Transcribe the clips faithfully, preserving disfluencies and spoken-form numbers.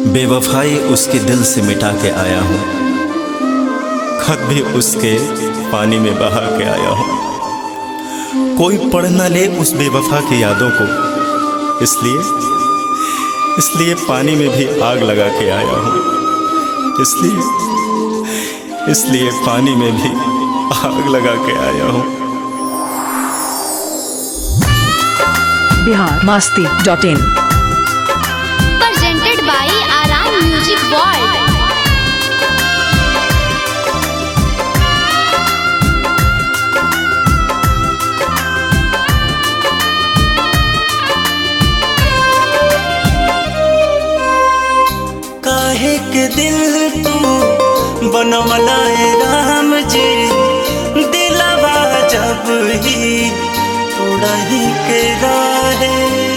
बेवफाई उसके दिल से मिटा के आया हूँ, खत भी उसके पानी में बहा के आया हूँ। कोई पढ़ न ले उस बेवफा की यादों को, इसलिए इसलिए पानी में भी आग लगा के आया हूँ। इसलिए इसलिए पानी में भी आग लगा के आया हूँ। Bihar Masti dot in. presented by Aaram music world. काहे के दिल तू बनवला है राम जी, दिलवा जब ही तोड़ा ही के राहे।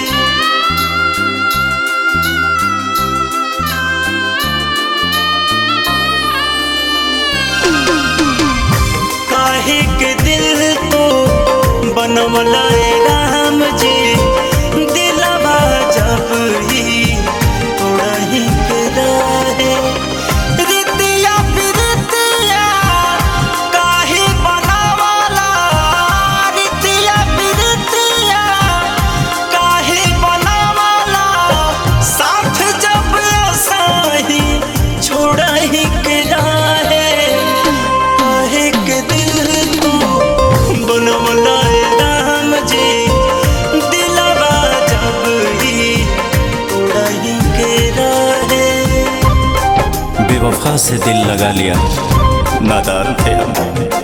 काहे के दिल तू बनवला है राम जी, दिलवा जब ही तोड़ा ही के राहे। रितिया पिरितिया काहे बनावला, रितिया पिरितिया काहे बनावला, साथ जब साही छोड़ा ही के राहे। काहे के दिल तू बनवला राम जी, दिलवा जब ही तोड़ा ही के राहे। बेवफा से दिल लगा लिया, नादान थे हम,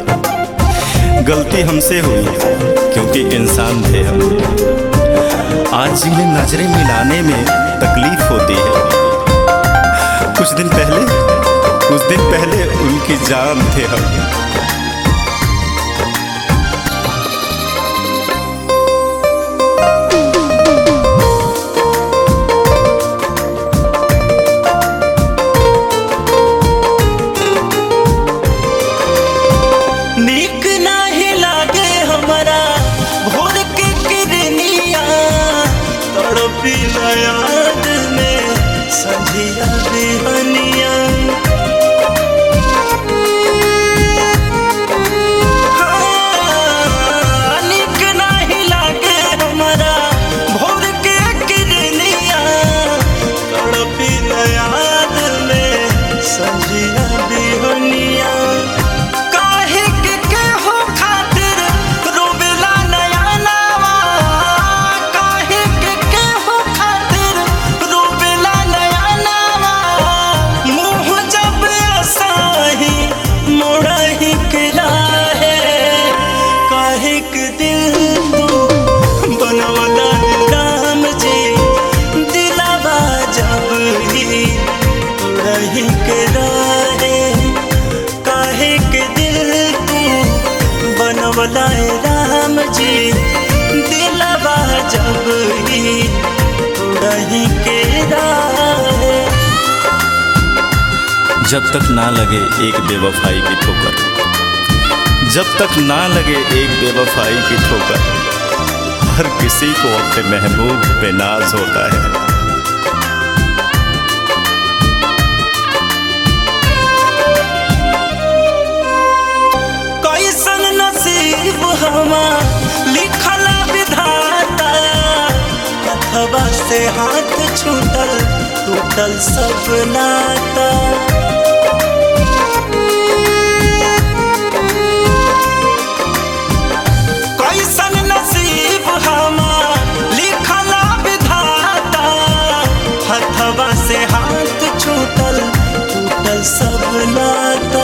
गलती हमसे हुई क्योंकि इंसान थे हम। आज जिन्हें नजरें मिलाने में तकलीफ होती है, कुछ दिन पहले कुछ दिन पहले उनकी जान थे हम। नीक नाही लागे हमारा भोर के किरनिया, तड़पी याद में संझिया बिहनिया। हाँ, नीक नाही लागे हमारा भोर के किरनिया, तड़पी याद में संझिया बिहनिया। बनवलाए राम जी, दिलवा जब ही तोड़ा ही के राहे। जब तक ना लगे एक बेवफाई की ठोकर, जब तक ना लगे एक बेवफाई की ठोकर, हर किसी को अपने महबूब पे नाज होता है। लिखला विधाता, अथवा से हाथ छूटल टूटल सब नाता। कैसन नसीब हमार लिखला विधाता, अथवा से हाथ छूटल टूटल सब नाता।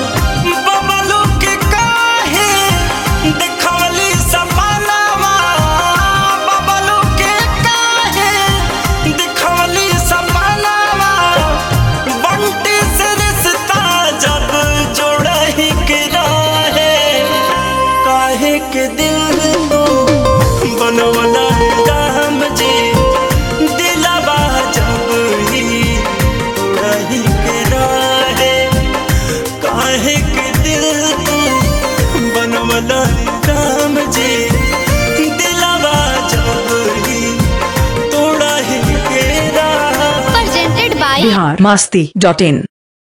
के दिल तो बनवला राम जी, दिलवा जब ही तोड़ा ही के राहे। है। बिहार मस्ती डॉट इन।